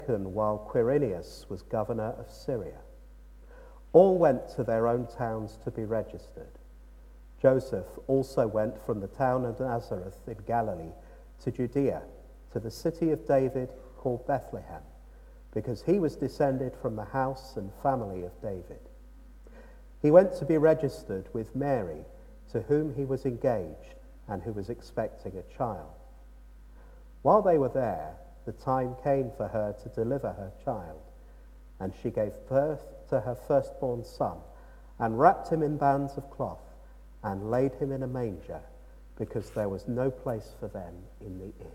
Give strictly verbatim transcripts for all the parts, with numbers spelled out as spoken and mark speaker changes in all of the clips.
Speaker 1: while Quirinius was governor of Syria. All went to their own towns to be registered. Joseph also went from the town of Nazareth in Galilee to Judea, to the city of David called Bethlehem, because he was descended from the house and family of David. He went to be registered with Mary, to whom he was engaged and who was expecting a child. While they were there, the time came for her to deliver her child, and she gave birth to her firstborn son, and wrapped him in bands of cloth, and laid him in a manger, because there was no place for them in the inn.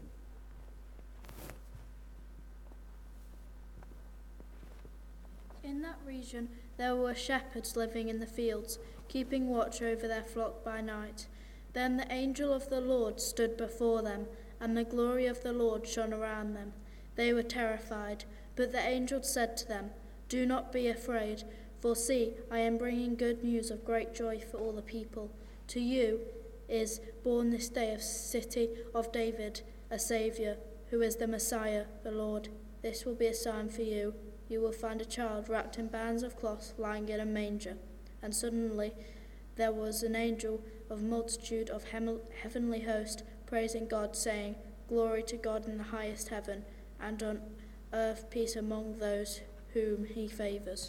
Speaker 2: In that region there were shepherds living in the fields, keeping watch over their flock by night. Then the angel of the Lord stood before them, and the glory of the Lord shone around them. They were terrified, but the angel said to them, "Do not be afraid, for see, I am bringing good news of great joy for all the people. To you is born this day of city of David a Saviour, who is the Messiah, the Lord. This will be a sign for you. You will find a child wrapped in bands of cloth, lying in a manger." And suddenly there was an angel of multitude of hem- heavenly host, praising God, saying, "Glory to God in the highest heaven, and on earth peace among those whom he favours."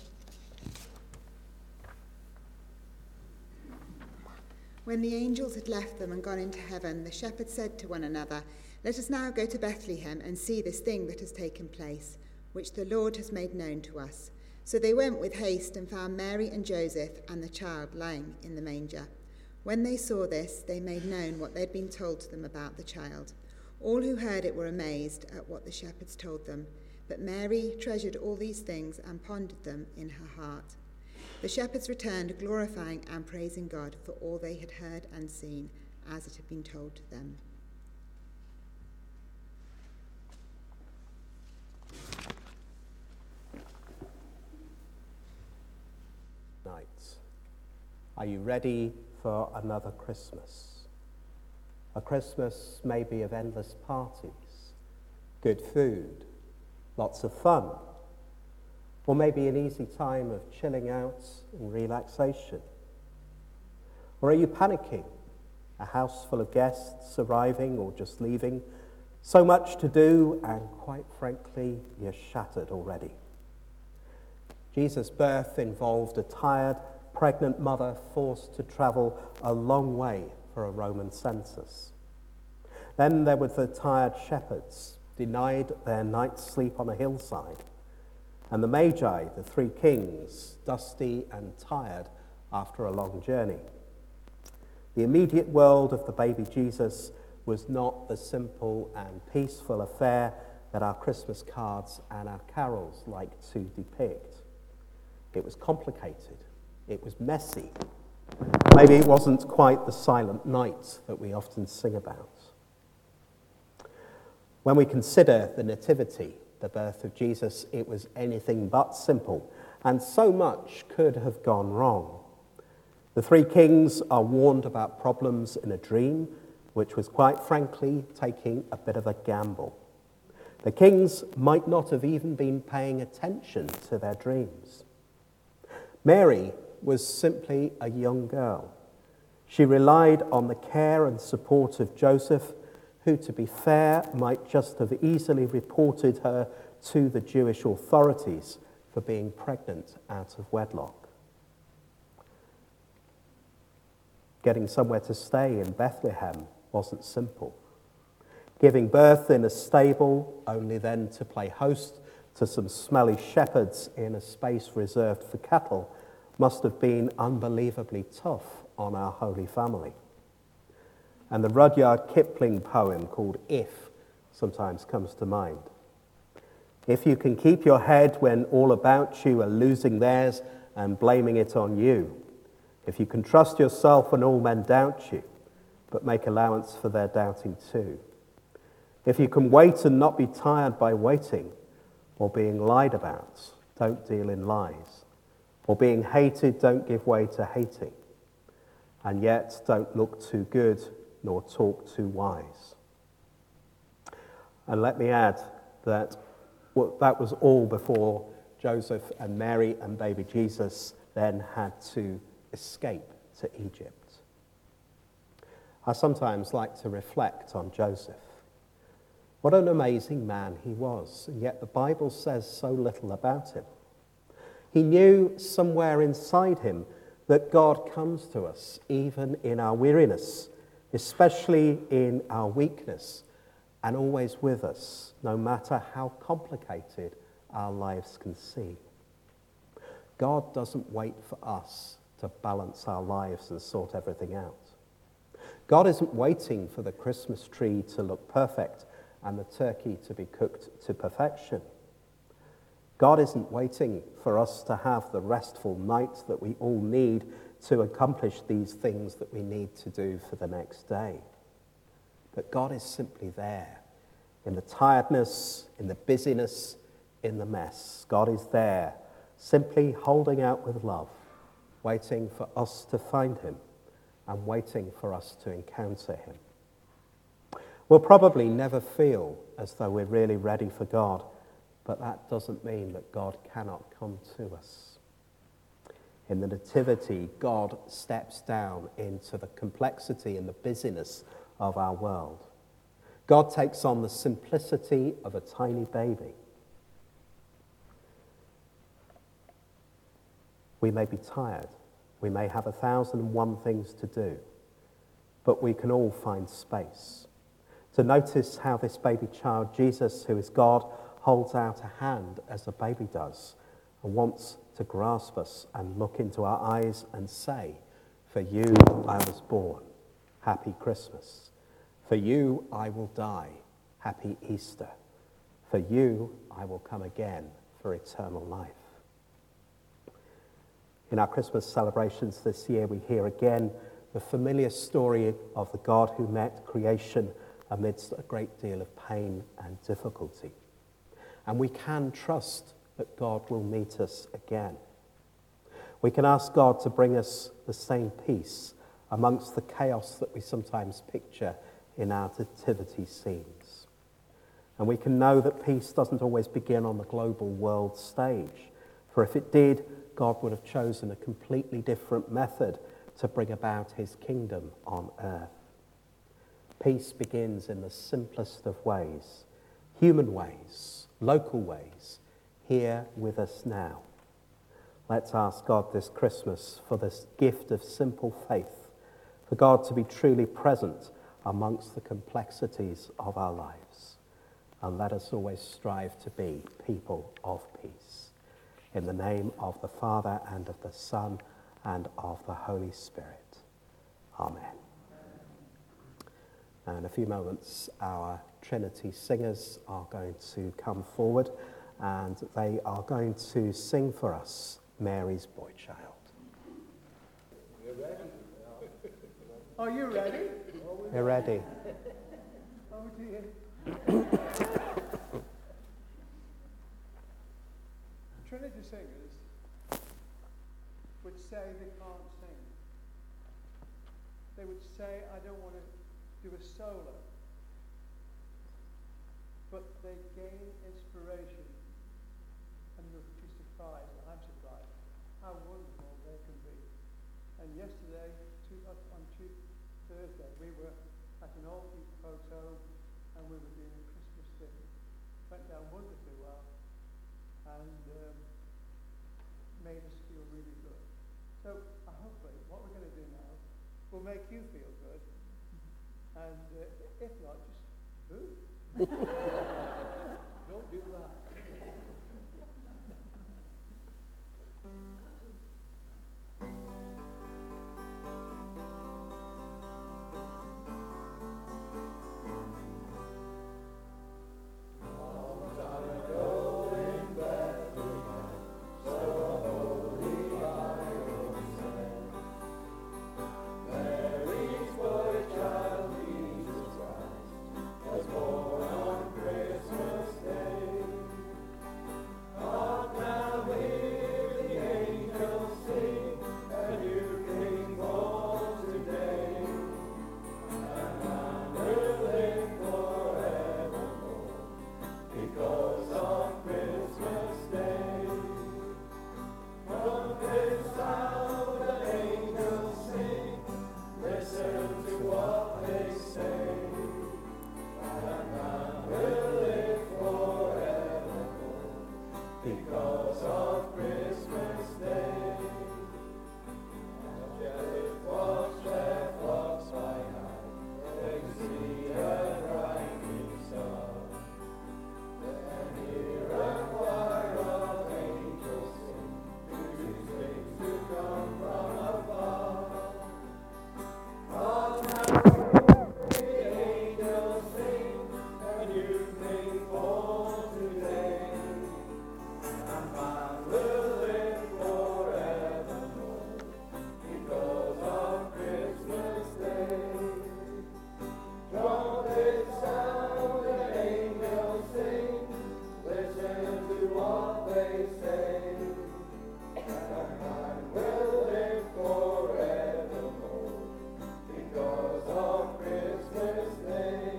Speaker 3: When the angels had left them and gone into heaven, the shepherds said to one another, "Let us now go to Bethlehem and see this thing that has taken place, which the Lord has made known to us." So they went with haste and found Mary and Joseph and the child lying in the manger. When they saw this, they made known what they had been told to them about the child. All who heard it were amazed at what the shepherds told them. But Mary treasured all these things and pondered them in her heart. The shepherds returned, glorifying and praising God for all they had heard and seen, as it had been told to them.
Speaker 1: Night. Are you ready for another Christmas? A Christmas maybe of endless parties, good food, lots of fun, or maybe an easy time of chilling out and relaxation. Or are you panicking? A house full of guests arriving or just leaving, so much to do, and quite frankly, you're shattered already. Jesus' birth involved a tired, pregnant mother forced to travel a long way for a Roman census. Then there were the tired shepherds, denied their night's sleep on a hillside, and the Magi, the three kings, dusty and tired after a long journey. The immediate world of the baby Jesus was not the simple and peaceful affair that our Christmas cards and our carols like to depict. It was complicated. It was messy. Maybe it wasn't quite the silent night that we often sing about. When we consider the nativity, the birth of Jesus, it was anything but simple, and so much could have gone wrong. The three kings are warned about problems in a dream, which was quite frankly taking a bit of a gamble. The kings might not have even been paying attention to their dreams. Mary was simply a young girl. She relied on the care and support of Joseph, who, to be fair, might just have easily reported her to the Jewish authorities for being pregnant out of wedlock. Getting somewhere to stay in Bethlehem wasn't simple. Giving birth in a stable, only then to play host to some smelly shepherds in a space reserved for cattle, must have been unbelievably tough on our Holy Family. And the Rudyard Kipling poem called If sometimes comes to mind. If you can keep your head when all about you are losing theirs and blaming it on you, if you can trust yourself when all men doubt you, but make allowance for their doubting too, if you can wait and not be tired by waiting or being lied about, don't deal in lies. Or being hated, don't give way to hating. And yet, don't look too good nor talk too wise. And let me add that Well, that was all before Joseph and Mary and baby Jesus then had to escape to Egypt. I sometimes like to reflect on Joseph. What an amazing man he was, and yet the Bible says so little about him. He knew somewhere inside him that God comes to us even in our weariness, especially in our weakness, and always with us, no matter how complicated our lives can seem. God doesn't wait for us to balance our lives and sort everything out. God isn't waiting for the Christmas tree to look perfect and the turkey to be cooked to perfection. God isn't waiting for us to have the restful night that we all need to accomplish these things that we need to do for the next day. But God is simply there in the tiredness, in the busyness, in the mess. God is there simply holding out with love, waiting for us to find him and waiting for us to encounter him. We'll probably never feel as though we're really ready for God, but that doesn't mean that God cannot come to us. In the Nativity, God steps down into the complexity and the busyness of our world. God takes on the simplicity of a tiny baby. We may be tired. We may have a thousand and one things to do, but we can all find space to notice how this baby child, Jesus, who is God, holds out a hand as a baby does and wants to grasp us and look into our eyes and say, "For you I was born. Happy Christmas. For you I will die. Happy Easter. For you I will come again for eternal life." In our Christmas celebrations this year, we hear again the familiar story of the God who met creation amidst a great deal of pain and difficulty. And we can trust that God will meet us again. We can ask God to bring us the same peace amongst the chaos that we sometimes picture in our nativity scenes. And we can know that peace doesn't always begin on the global world stage, for if it did, God would have chosen a completely different method to bring about his kingdom on earth. Peace begins in the simplest of ways, human ways, local ways, here with us now. Let's ask God this Christmas for this gift of simple faith, for God to be truly present amongst the complexities of our lives. And let us always strive to be people of peace. In the name of the Father, and of the Son, and of the Holy Spirit. Amen. And in a few moments, our Trinity singers are going to come forward, and they are going to sing for us Mary's Boy Child.
Speaker 4: You ready? Are you ready?
Speaker 1: We're ready.
Speaker 4: Oh dear. Trinity singers would say they can't sing. They would say, I don't want to do a solo. But they gain inspiration, and you'll be surprised, I'm surprised, how wonderful they can be. And yesterday, two, on two, Thursday, we were at an old folks' home, and we were doing a Christmas thing. Went down wonderfully well, and um, made us feel really good. So uh, hopefully what we're going to do now will make you feel good, and uh, if not, just boo. Don't do that.
Speaker 1: because of Christmas Day. Shepherds watch their flocks by night, they see a brightening star. Then hear a choir of angels sing, whose wings do come from afar. On how the angels sing, a new thing for today. And man will live forevermore because of Christmas Day. Trumpets sound and angels sing, listen to what they say. And man will live forevermore because of Christmas Day.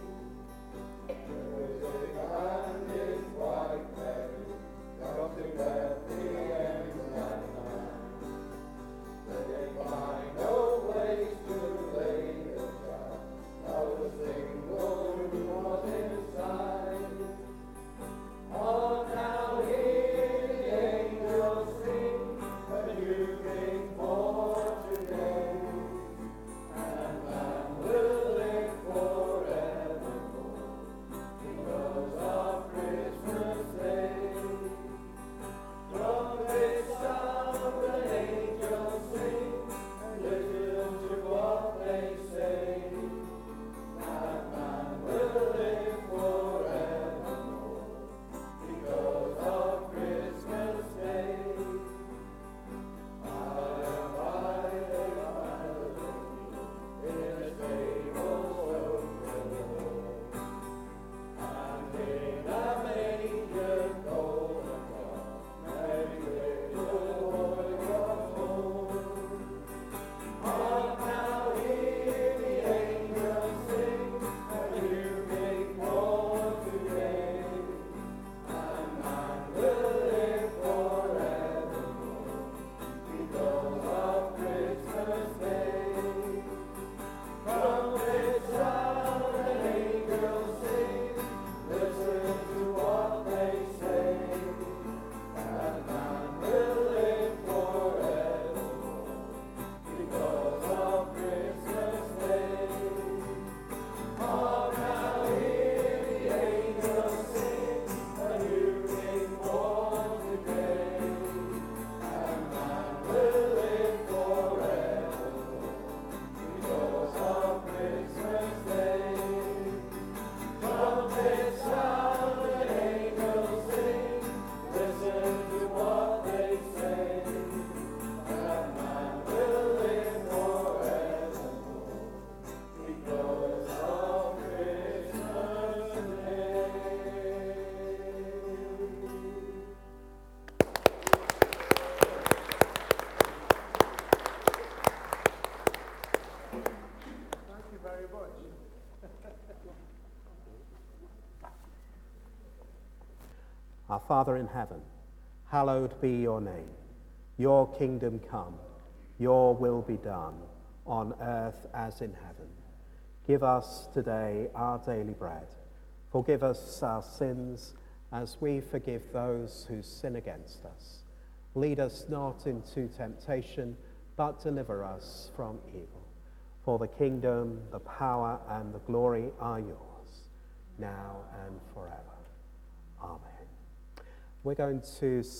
Speaker 1: Music and his white Mary, come to Bethlehem that night. They find no place to lay the child, not a single room was inside. Oh, now hear the angels sing, a new thing for today. And man will live forevermore because of Christmas Day. Trumpets sound and angels sing, listen to what they say. And man will live forevermore because of Christmas Day. By and by they find a baby in a stable so full. And in a manger golden cross, Mary little boy was born. Hark now, hear the angels sing, a new thing for today. And man will live forevermore because of Christmas Day. Trumpets sound and angels sing, listen to what they say. And man will live forevermore because of Christmas Day. Oh, now hear the angels sing, a new thing for today. And man will live forevermore because of Christmas Day. Trumpets sound and angels sing, listen to what they say. And man will live forevermore because of Christmas Day.
Speaker 4: Thank you very much.
Speaker 1: Our Father in heaven, hallowed be your name. Your kingdom come, your will be done, on earth as in heaven. Give us today our daily bread. Forgive us our sins as we forgive those who sin against us. Lead us not into temptation, but deliver us from evil. For the kingdom, the power, and the glory are yours, now and forever. Amen. We're going to